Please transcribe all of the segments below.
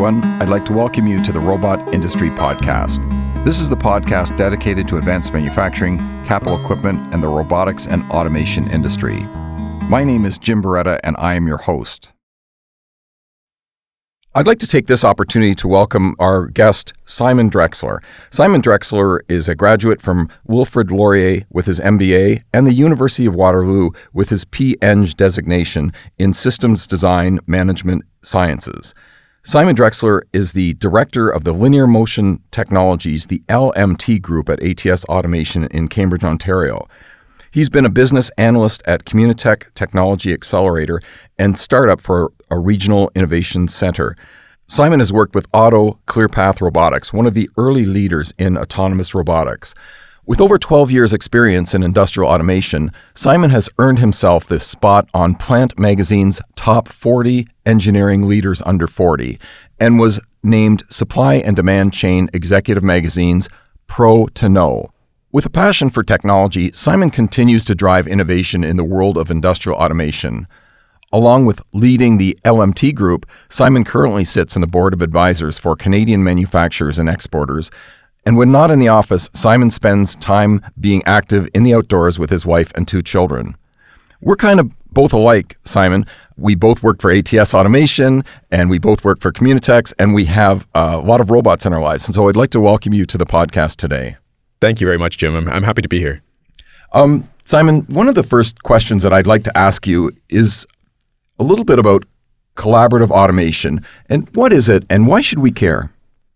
everyone. I'd like to welcome you to the Robot Industry Podcast. This is the podcast dedicated to advanced manufacturing, capital equipment, and the robotics and automation industry. My name is Jim Beretta, and I am your host. I'd like to take this opportunity to welcome our guest, Simon Drexler. Simon Drexler is a graduate from Wilfrid Laurier with his MBA and the University of Waterloo with his P.Eng designation in Systems Design Management Sciences. Simon Drexler is the director of the Linear Motion Technologies, the LMT group at ATS Automation in Cambridge, Ontario. He's been a business analyst at Communitech Technology Accelerator and startup for a regional innovation center. Simon has worked with Otto ClearPath Robotics, one of the early leaders in autonomous robotics. With over 12 years' experience in industrial automation, Simon has earned himself the spot on Plant Magazine's Top 40 Engineering Leaders Under 40 and was named Supply and Demand Chain Executive Magazine's Pro to Know. With a passion for technology, Simon continues to drive innovation in the world of industrial automation. Along with leading the LMT Group, Simon currently sits on the board of advisors for Canadian manufacturers and exporters. And when not in the office, Simon spends time being active in the outdoors with his wife and 2 children. We're kind of both alike, Simon. We both work for ATS Automation, and we both work for Communitech, and we have a lot of robots in our lives. And so I'd like to welcome you to the podcast today. Thank you very much, Jim. I'm happy to be here. Simon, one of the first questions that I'd like to ask you is a little bit about collaborative automation. And what is it, and why should we care?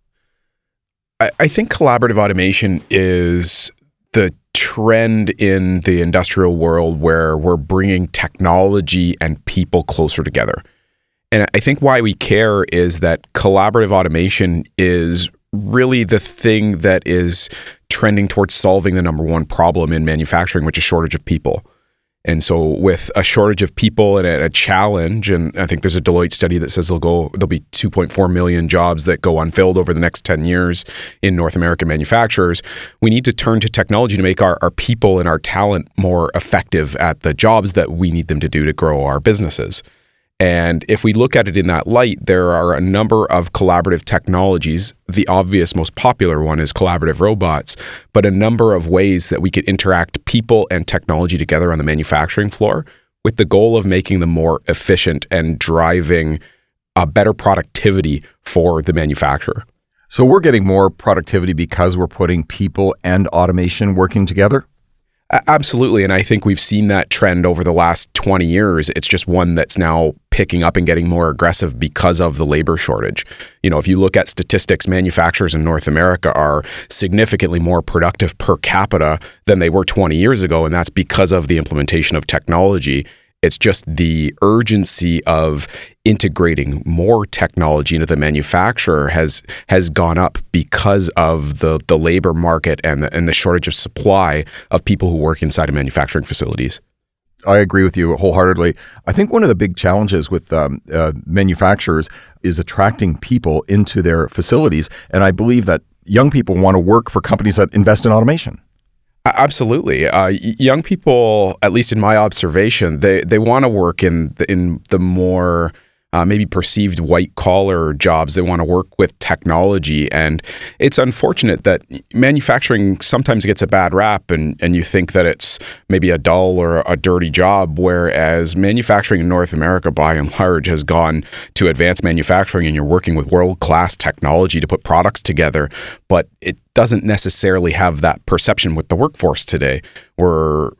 I think collaborative automation is the trend in the industrial world where we're bringing technology and people closer together. And I think why we care is that collaborative automation is really the thing that is trending towards solving the number one problem in manufacturing, which is shortage of people. And so with a shortage of people and a challenge, and I think there's a Deloitte study that says there'll be 2.4 million jobs that go unfilled over the next 10 years in North American manufacturers, we need to turn to technology to make our people and our talent more effective at the jobs that we need them to do to grow our businesses. And if we look at it in that light, there are a number of collaborative technologies. The obvious, most popular one is collaborative robots, but a number of ways that we could interact people and technology together on the manufacturing floor with the goal of making them more efficient and driving a better productivity for the manufacturer. So we're getting more productivity because we're putting people and automation working together? Absolutely. And I think we've seen that trend over the last 20 years. It's just one that's now picking up and getting more aggressive because of the labor shortage. You know, if you look at statistics, manufacturers in North America are significantly more productive per capita than they were 20 years ago. And that's because of the implementation of technology. It's just the urgency of integrating more technology into the manufacturer has gone up because of the labor market and the shortage of supply of people who work inside of manufacturing facilities. I agree with you wholeheartedly. I think one of the big challenges with manufacturers is attracting people into their facilities. And I believe that young people want to work for companies that invest in automation. Absolutely. Young people, at least in my observation, they want to work in the more maybe perceived white collar jobs. They want to work with technology. And it's unfortunate that manufacturing sometimes gets a bad rap and you think that it's maybe a dull or a dirty job, whereas manufacturing in North America by and large has gone to advanced manufacturing and you're working with world-class technology to put products together. But it doesn't necessarily have that perception with the workforce today. We're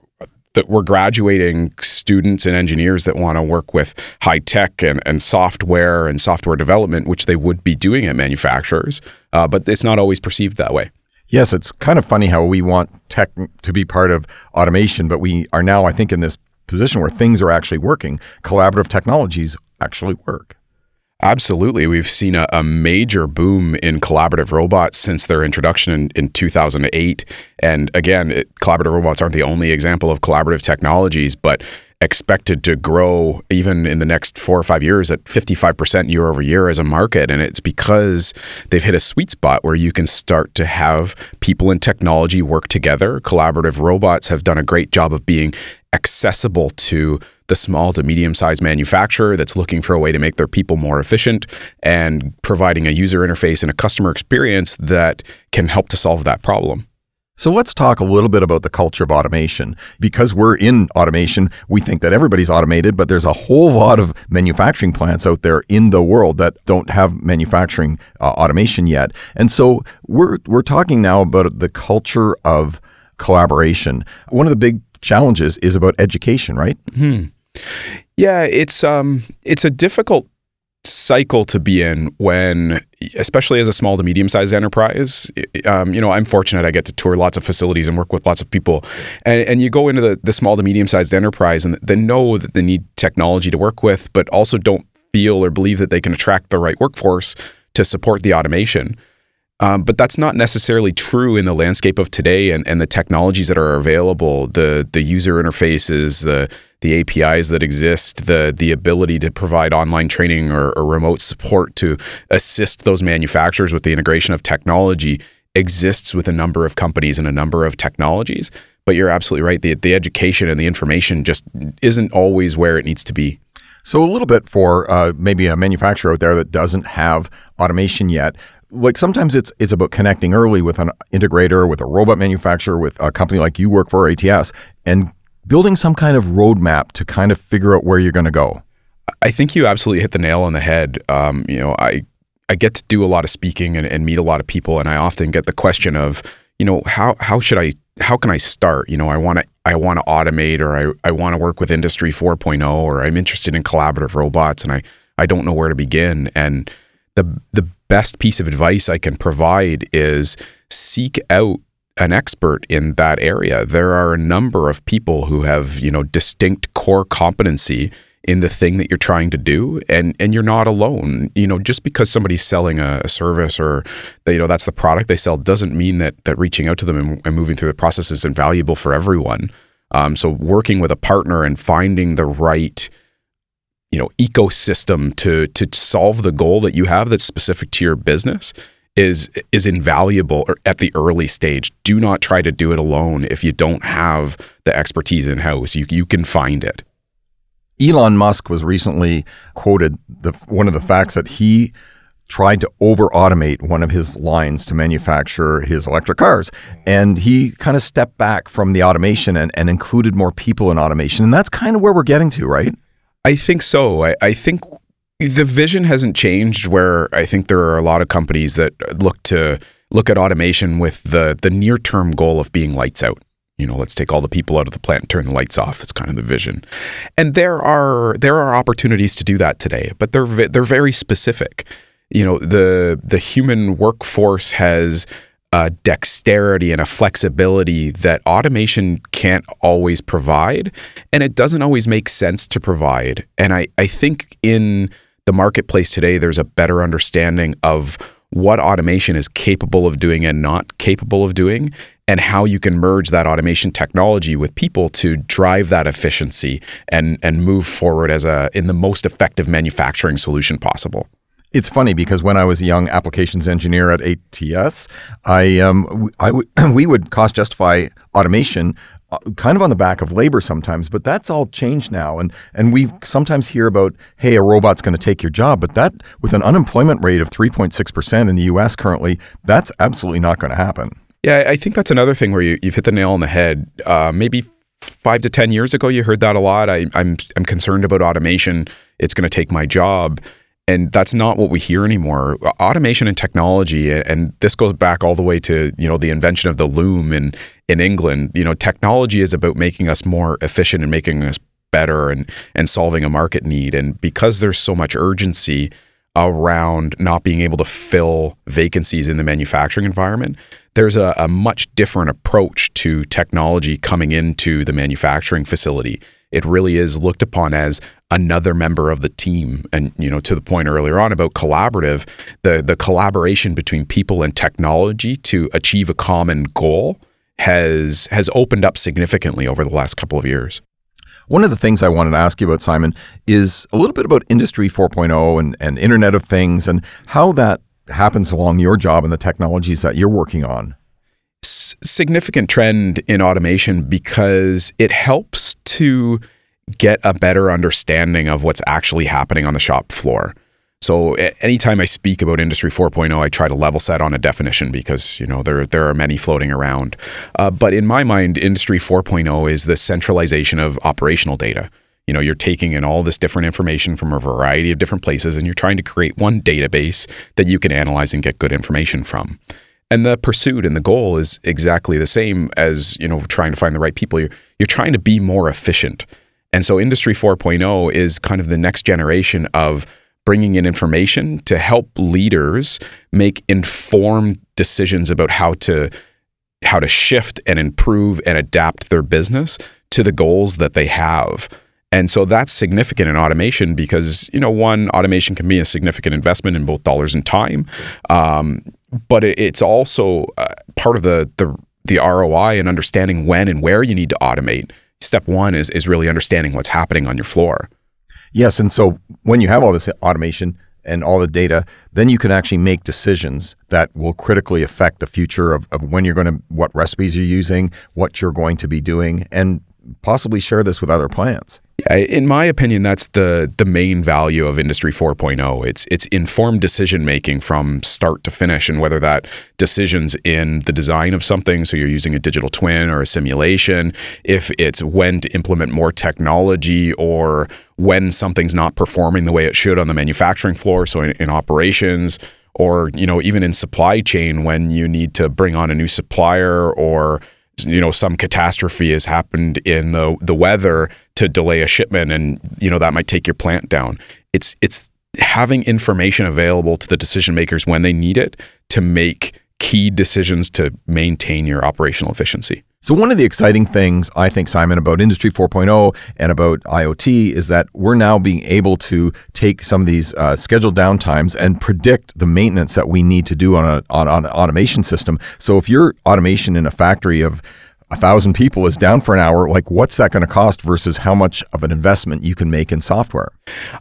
graduating students and engineers that want to work with high tech and software development, which they would be doing at manufacturers, but it's not always perceived that way. Yes, it's kind of funny how we want tech to be part of automation, but we are now, I think, in this position where things are actually working. Collaborative technologies actually work. Absolutely. We've seen a major boom in collaborative robots since their introduction in 2008. And again, collaborative robots aren't the only example of collaborative technologies, but expected to grow even in the next 4 or 5 years at 55% year over year as a market. And it's because they've hit a sweet spot where you can start to have people and technology work together. Collaborative robots have done a great job of being accessible to the small to medium-sized manufacturer that's looking for a way to make their people more efficient, and providing a user interface and a customer experience that can help to solve that problem. So let's talk a little bit about the culture of automation. Because we're in automation, we think that everybody's automated, but there's a whole lot of manufacturing plants out there in the world that don't have manufacturing automation yet. And so we're talking now about the culture of collaboration. One of the big challenges is about education, right? Yeah, it's a difficult cycle to be in when, especially as a small to medium-sized enterprise. I'm fortunate I get to tour lots of facilities and work with lots of people. And you go into the small to medium-sized enterprise and they know that they need technology to work with, but also don't feel or believe that they can attract the right workforce to support the automation. But that's not necessarily true in the landscape of today, and the technologies that are available, the user interfaces, the APIs that exist, the ability to provide online training or remote support to assist those manufacturers with the integration of technology exists with a number of companies and a number of technologies. But you're absolutely right. The education and the information just isn't always where it needs to be. So a little bit for maybe a manufacturer out there that doesn't have automation yet. Like sometimes it's about connecting early with an integrator, with a robot manufacturer, with a company like you work for, ATS, and building some kind of roadmap to kind of figure out where you're going to go. I think you absolutely hit the nail on the head. I get to do a lot of speaking and meet a lot of people, and I often get the question of, how can I start? I want to automate, or I want to work with Industry 4.0, or I'm interested in collaborative robots, and I don't know where to begin. And the best piece of advice I can provide is seek out an expert in that area. There are a number of people who have, distinct core competency in the thing that you're trying to do, and you're not alone. Just because somebody's selling a service or that's the product they sell doesn't mean that reaching out to them and moving through the process is invaluable for everyone. So working with a partner and finding the right ecosystem to solve the goal that you have that's specific to your business is invaluable at the early stage. Do not try to do it alone if you don't have the expertise in-house. You can find it. Elon Musk was recently quoted one of the facts that he tried to over-automate one of his lines to manufacture his electric cars. And he kind of stepped back from the automation and included more people in automation. And that's kind of where we're getting to, right? I think so. I think the vision hasn't changed, where I think there are a lot of companies that look at automation with the near-term goal of being lights out. Let's take all the people out of the plant and turn the lights off. That's kind of the vision. And there are opportunities to do that today, but they're very specific. The human workforce has a dexterity and a flexibility that automation can't always provide, and it doesn't always make sense to provide. And I think in the marketplace today, there's a better understanding of what automation is capable of doing and not capable of doing, and how you can merge that automation technology with people to drive that efficiency and move forward in the most effective manufacturing solution possible. It's funny because when I was a young applications engineer at ATS, we would cost justify automation kind of on the back of labor sometimes, but that's all changed now. And we sometimes hear about, hey, a robot's going to take your job, but that with an unemployment rate of 3.6% in the US currently, that's absolutely not going to happen. Yeah, I think that's another thing where you've hit the nail on the head. Maybe 5 to 10 years ago, you heard that a lot. I'm concerned about automation. It's going to take my job. And that's not what we hear anymore. Automation and technology, and this goes back all the way to, the invention of the loom in England. Technology is about making us more efficient and making us better and solving a market need. And because there's so much urgency around not being able to fill vacancies in the manufacturing environment, there's a much different approach to technology coming into the manufacturing facility. It really is looked upon as another member of the team. And, to the point earlier on about collaborative, the collaboration between people and technology to achieve a common goal has opened up significantly over the last couple of years. One of the things I wanted to ask you about, Simon, is a little bit about Industry 4.0 and Internet of Things and how that happens along your job and the technologies that you're working on. Significant trend in automation because it helps to get a better understanding of what's actually happening on the shop floor. So anytime I speak about Industry 4.0, I try to level set on a definition because, there are many floating around. But in my mind, Industry 4.0 is the centralization of operational data. You're taking in all this different information from a variety of different places, and you're trying to create one database that you can analyze and get good information from. And the pursuit and the goal is exactly the same as, trying to find the right people. You're trying to be more efficient. And so Industry 4.0 is kind of the next generation of bringing in information to help leaders make informed decisions about how to shift and improve and adapt their business to the goals that they have. And so that's significant in automation because, one, automation can be a significant investment in both dollars and time. But it's also part of the ROI and understanding when and where you need to automate. Step one is really understanding what's happening on your floor. Yes, and so when you have all this automation and all the data, then you can actually make decisions that will critically affect the future of what recipes you're using, what you're going to be doing, and possibly share this with other plants. In my opinion, that's the main value of Industry 4.0. It's informed decision making from start to finish, and whether that decisions in the design of something, so you're using a digital twin or a simulation, if it's when to implement more technology or when something's not performing the way it should on the manufacturing floor, so in operations, or even in supply chain when you need to bring on a new supplier or some catastrophe has happened in the weather to delay a shipment, and that might take your plant down. It's having information available to the decision makers when they need it to make key decisions to maintain your operational efficiency. So one of the exciting things, I think, Simon, about Industry 4.0 and about IoT is that we're now being able to take some of these scheduled downtimes and predict the maintenance that we need to do on an automation system. So if your automation in a factory of 1,000 people is down for an hour, like what's that going to cost versus how much of an investment you can make in software?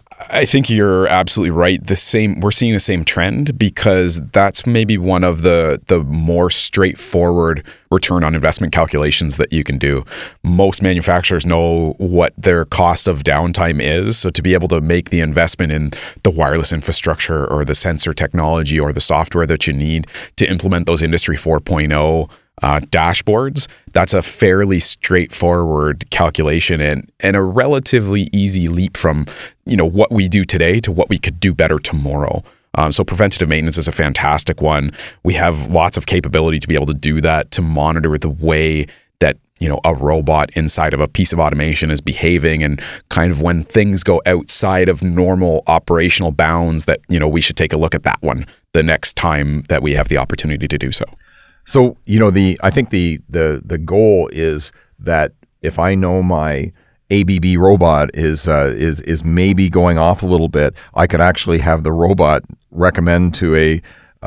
I think you're absolutely right. We're seeing the same trend because that's maybe one of the more straightforward return on investment calculations that you can do. Most manufacturers know what their cost of downtime is. So to be able to make the investment in the wireless infrastructure or the sensor technology or the software that you need to implement those Industry 4.0 dashboards, that's a fairly straightforward calculation and a relatively easy leap from what we do today to what we could do better tomorrow. So preventative maintenance is a fantastic one. We have lots of capability to be able to do that, to monitor the way that a robot inside of a piece of automation is behaving, and kind of when things go outside of normal operational bounds that we should take a look at that one the next time that we have the opportunity to do so. So, I think the goal is that if I know my ABB robot is maybe going off a little bit, I could actually have the robot recommend to a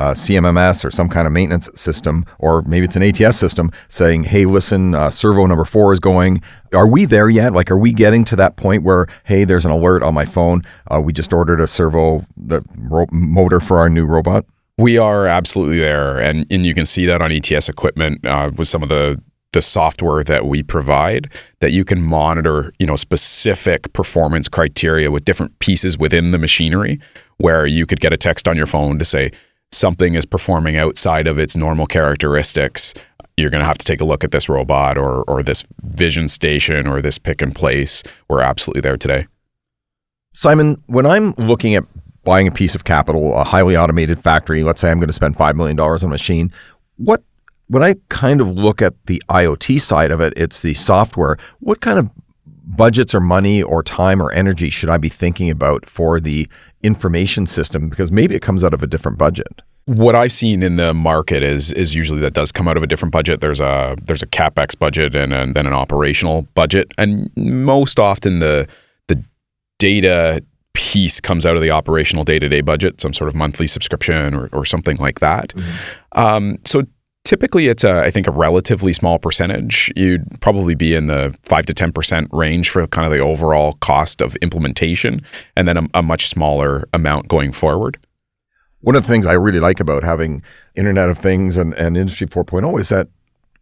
CMMS or some kind of maintenance system, or maybe it's an ATS system, saying, hey, listen, servo number 4 is going. Are we there yet? Like, are we getting to that point where, hey, there's an alert on my phone, we just ordered a servo motor for our new robot? We are absolutely there, and you can see that on ETS equipment with some of the software that we provide, that you can monitor, specific performance criteria with different pieces within the machinery, where you could get a text on your phone to say something is performing outside of its normal characteristics. You're going to have to take a look at this robot or this vision station or this pick and place. We're absolutely there today. Simon, when I'm looking at buying a piece of capital, a highly automated factory, let's say I'm going to spend $5 million on a machine, when I kind of look at the IoT side of it, it's the software, what kind of budgets or money or time or energy should I be thinking about for the information system? Because maybe it comes out of a different budget. What I've seen in the market is usually that does come out of a different budget. There's a CapEx budget and then an operational budget. And most often the data piece comes out of the operational day-to-day budget, some sort of monthly subscription or something like that. Mm-hmm. So typically it's I think a relatively small percentage. You'd probably be in the 5 to 10% range for kind of the overall cost of implementation, and then a much smaller amount going forward. One of the things I really like about having Internet of Things and Industry 4.0 is that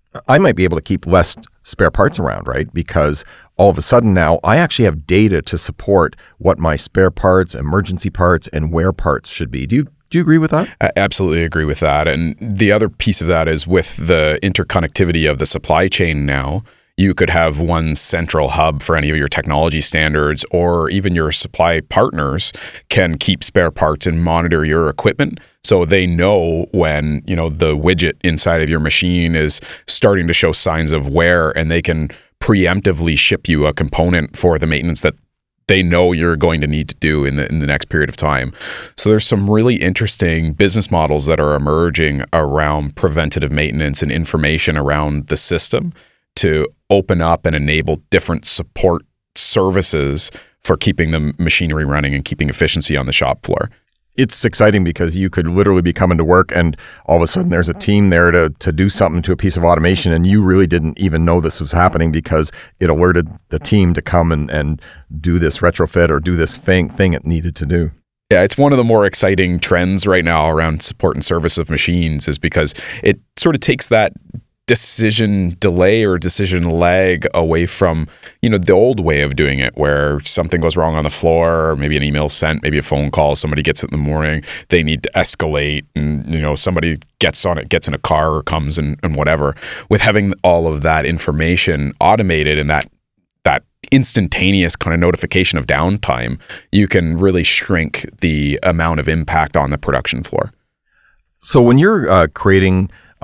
I might be able to keep less spare parts around, right? Because all of a sudden now I actually have data to support what my spare parts, emergency parts, and wear parts should be. Do you agree with that? I absolutely agree with that. And the other piece of that is with the interconnectivity of the supply chain now, you could have one central hub for any of your technology standards, or even your supply partners can keep spare parts and monitor your equipment. So they know when, the widget inside of your machine is starting to show signs of wear, and they can preemptively ship you a component for the maintenance that they know you're going to need to do in the next period of time. So there's some really interesting business models that are emerging around preventative maintenance and information around the system to open up and enable different support services for keeping the machinery running and keeping efficiency on the shop floor. It's exciting because you could literally be coming to work and all of a sudden there's a team there to do something to a piece of automation, and you really didn't even know this was happening because it alerted the team to come and do this retrofit or do this thing it needed to do. Yeah, it's one of the more exciting trends right now around support and service of machines, is because it sort of takes that decision delay or decision lag away from, the old way of doing it, where something goes wrong on the floor, maybe an email sent, maybe a phone call, somebody gets it in the morning, they need to escalate, and, somebody gets on it, gets in a car or comes and whatever. With having all of that information automated and that instantaneous kind of notification of downtime, you can really shrink the amount of impact on the production floor. So when you're creating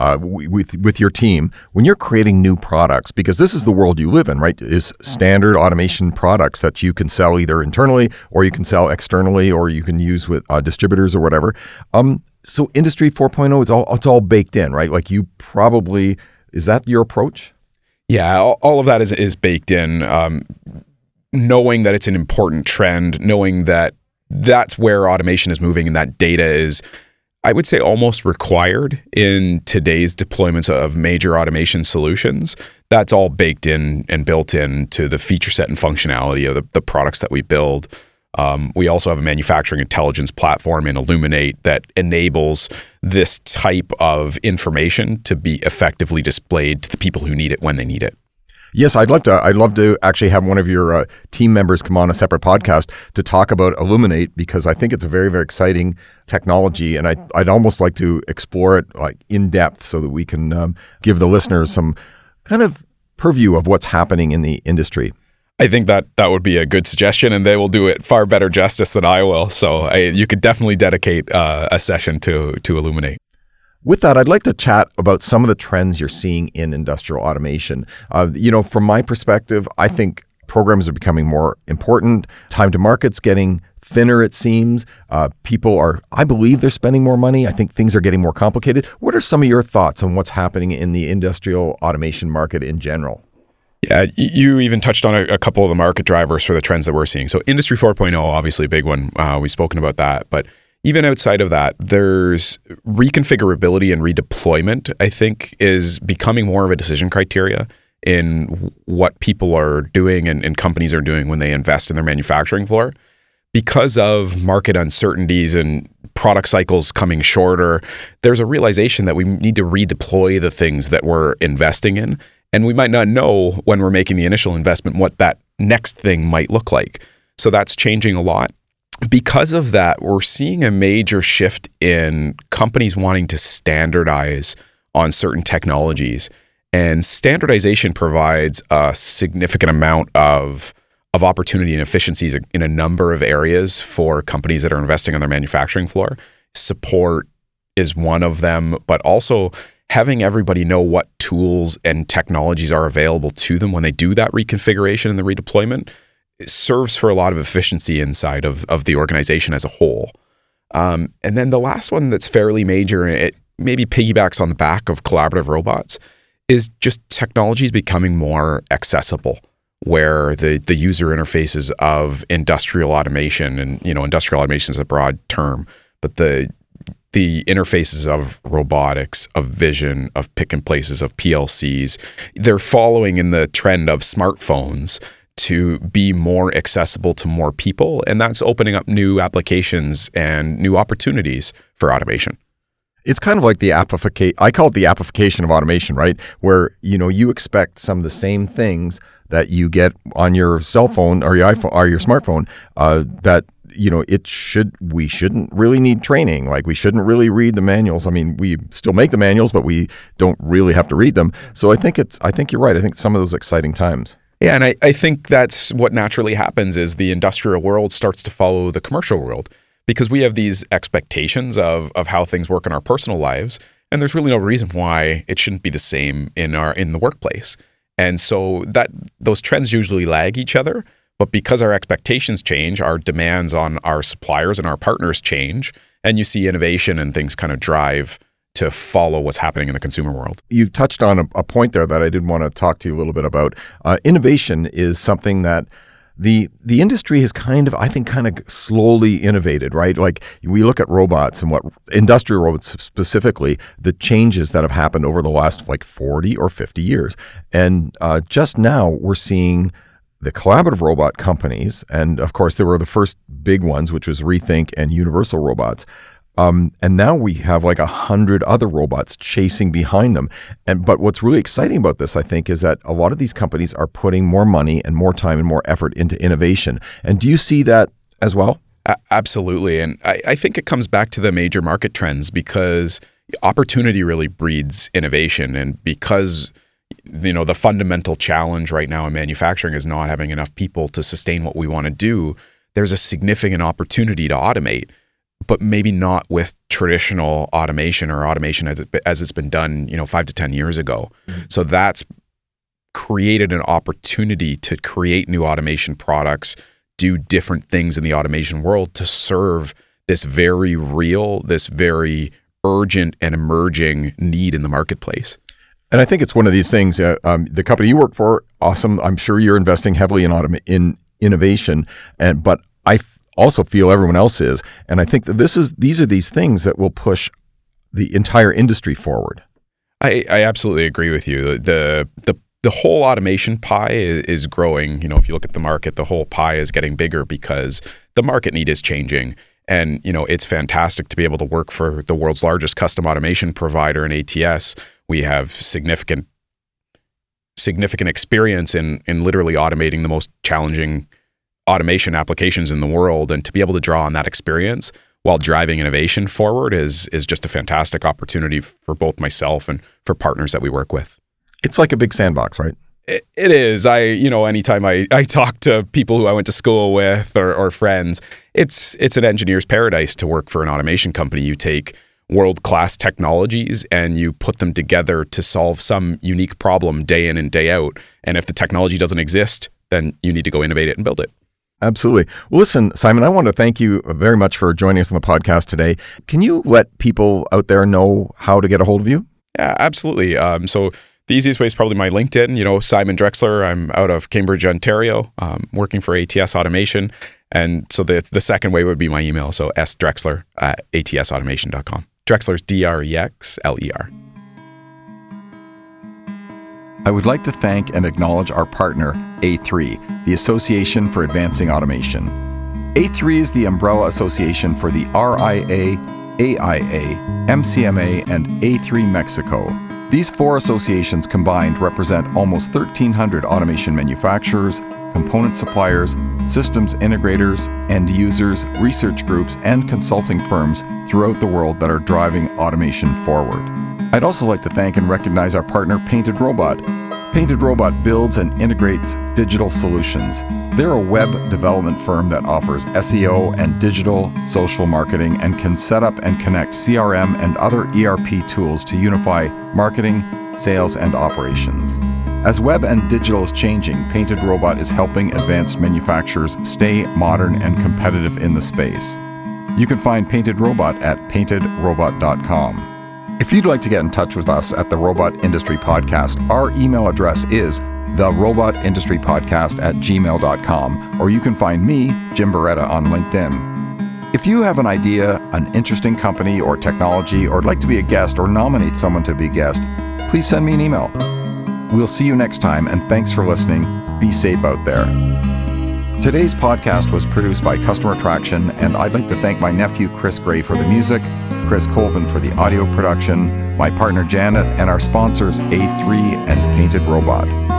with your team, when you're creating new products, because this is the world you live in, right? Is standard automation products that you can sell either internally or you can sell externally or you can use with distributors or whatever. So Industry 4.0, it's all baked in, right? Like is that your approach? Yeah, all of that is baked in. Knowing that it's an important trend, knowing that that's where automation is moving and that data is, I would say, almost required in today's deployments of major automation solutions. That's all baked in and built into the feature set and functionality of the products that we build. We also have a manufacturing intelligence platform in Illuminate that enables this type of information to be effectively displayed to the people who need it when they need it. Yes, I'd love to actually have one of your team members come on a separate podcast to talk about Illuminate, because I think it's a very, very exciting technology, and I'd almost like to explore it like in depth so that we can give the listeners some kind of purview of what's happening in the industry. I think that would be a good suggestion, and they will do it far better justice than I will. So you could definitely dedicate a session to Illuminate. With that, I'd like to chat about some of the trends you're seeing in industrial automation. From my perspective, I think programs are becoming more important. Time to market's getting thinner, it seems. I believe they're spending more money. I think things are getting more complicated. What are some of your thoughts on what's happening in the industrial automation market in general? Yeah, you even touched on a couple of the market drivers for the trends that we're seeing. So Industry 4.0, obviously a big one. We've spoken about that. But even outside of that, there's reconfigurability and redeployment, I think, is becoming more of a decision criteria in what people are doing and companies are doing when they invest in their manufacturing floor. Because of market uncertainties and product cycles coming shorter, there's a realization that we need to redeploy the things that we're investing in. And we might not know when we're making the initial investment what that next thing might look like. So that's changing a lot. Because of that, we're seeing a major shift in companies wanting to standardize on certain technologies. And standardization provides a significant amount of opportunity and efficiencies in a number of areas for companies that are investing on their manufacturing floor. Support is one of them, but also having everybody know what tools and technologies are available to them when they do that reconfiguration and the redeployment, it serves for a lot of efficiency inside of the organization as a whole. And then the last one that's fairly major, it maybe piggybacks on the back of collaborative robots, is just technologies becoming more accessible, where the user interfaces of industrial automation, and industrial automation is a broad term, but the interfaces of robotics, of vision, of pick and places, of PLCs, they're following in the trend of smartphones to be more accessible to more people. And that's opening up new applications and new opportunities for automation. It's kind of like the I call it the appification of automation, right? Where, you expect some of the same things that you get on your cell phone or your iPhone or your smartphone, that, we shouldn't really need training. Like, we shouldn't really read the manuals. I mean, we still make the manuals, but we don't really have to read them. So I think you're right. I think some of those exciting times. Yeah, and I think that's what naturally happens is the industrial world starts to follow the commercial world, because we have these expectations of how things work in our personal lives, and there's really no reason why it shouldn't be the same in the workplace. And so that those trends usually lag each other, but because our expectations change, our demands on our suppliers and our partners change, and you see innovation and things kind of drive to follow what's happening in the consumer world. You touched on a point there that I did want to talk to you a little bit about. Innovation is something that the industry has kind of slowly innovated, right? Like, we look at robots and what industrial robots specifically, the changes that have happened over the last 40 or 50 years. And just now we're seeing the collaborative robot companies, and of course there were the first big ones, which was Rethink and Universal Robots. And now we have 100 other robots chasing behind them. But what's really exciting about this, I think, is that a lot of these companies are putting more money and more time and more effort into innovation. And do you see that as well? Absolutely. And I think it comes back to the major market trends, because opportunity really breeds innovation. And because the fundamental challenge right now in manufacturing is not having enough people to sustain what we want to do, there's a significant opportunity to automate, but maybe not with traditional automation or automation as it's been done, 5 to 10 years ago. Mm-hmm. So that's created an opportunity to create new automation products, do different things in the automation world to serve this very real, this very urgent and emerging need in the marketplace. And I think it's one of these things, the company you work for, awesome. I'm sure you're investing heavily in innovation, but I also feel everyone else is. And I think that these are these things that will push the entire industry forward. I absolutely agree with you. The whole automation pie is growing. If you look at the market, the whole pie is getting bigger because the market need is changing. And, it's fantastic to be able to work for the world's largest custom automation provider in ATS. We have significant experience in literally automating the most challenging automation applications in the world, and to be able to draw on that experience while driving innovation forward is just a fantastic opportunity for both myself and for partners that we work with. It's like a big sandbox, right? It is. Anytime I talk to people who I went to school with or friends, it's an engineer's paradise to work for an automation company. You take world-class technologies and you put them together to solve some unique problem day in and day out. And if the technology doesn't exist, then you need to go innovate it and build it. Absolutely. Well, listen, Simon, I want to thank you very much for joining us on the podcast today. Can you let people out there know how to get a hold of you? Yeah, absolutely. So the easiest way is probably my LinkedIn, Simon Drexler. I'm out of Cambridge, Ontario, working for ATS Automation. And so the second way would be my email. So sdrexler@atsautomation.com. Drexler's DREXLER. I would like to thank and acknowledge our partner, A3, the Association for Advancing Automation. A3 is the umbrella association for the RIA, AIA, MCMA, and A3 Mexico. These four associations combined represent almost 1,300 automation manufacturers, component suppliers, systems integrators, end users, research groups, and consulting firms throughout the world that are driving automation forward. I'd also like to thank and recognize our partner, Painted Robot. Painted Robot builds and integrates digital solutions. They're a web development firm that offers SEO and digital social marketing and can set up and connect CRM and other ERP tools to unify marketing, sales, and operations. As web and digital is changing, Painted Robot is helping advanced manufacturers stay modern and competitive in the space. You can find Painted Robot at paintedrobot.com. If you'd like to get in touch with us at the Robot Industry Podcast, our email address is therobotindustrypodcast@gmail.com, or you can find me, Jim Beretta, on LinkedIn. If you have an idea, an interesting company or technology, or would like to be a guest or nominate someone to be a guest, please send me an email. We'll see you next time, and thanks for listening. Be safe out there. Today's podcast was produced by Customer Traction, and I'd like to thank my nephew, Chris Gray, for the music, Chris Colvin for the audio production, my partner Janet, and our sponsors A3 and Painted Robot.